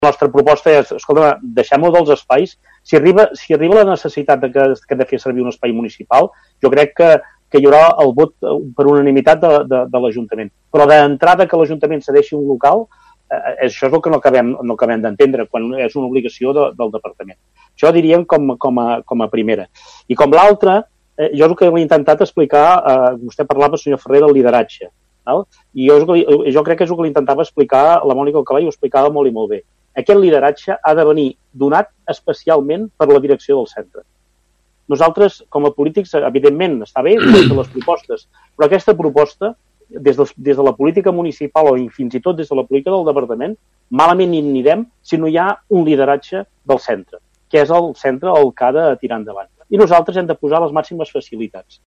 nostra proposta és, escolta, deixem-ho dels espais. Si arriba la necessitat que hem de fer servir un espai municipal, jo crec que hi haurà el vot per unanimitat de l'Ajuntament. Però d'entrada que l'Ajuntament cedeixi un local, això és el que no acabem d'entendre quan és una obligació del Departament. Això diríem com a primera. I com l'altra, jo és el que he intentat explicar, vostè parlava, senyor Ferrer, del lideratge. I jo crec que és el que li intentava explicar la Mònica Alcalà i ho explicava molt i molt bé. Aquest lideratge ha de venir donat especialment per la direcció del centre. Nosaltres, com a polítics, evidentment, està bé des de les propostes, però aquesta proposta, des de la política municipal o fins i tot des de la política del departament, malament hi anirem si no hi ha un lideratge del centre, que és el centre el que ha de tirar endavant. I nosaltres hem de posar les màximes facilitats.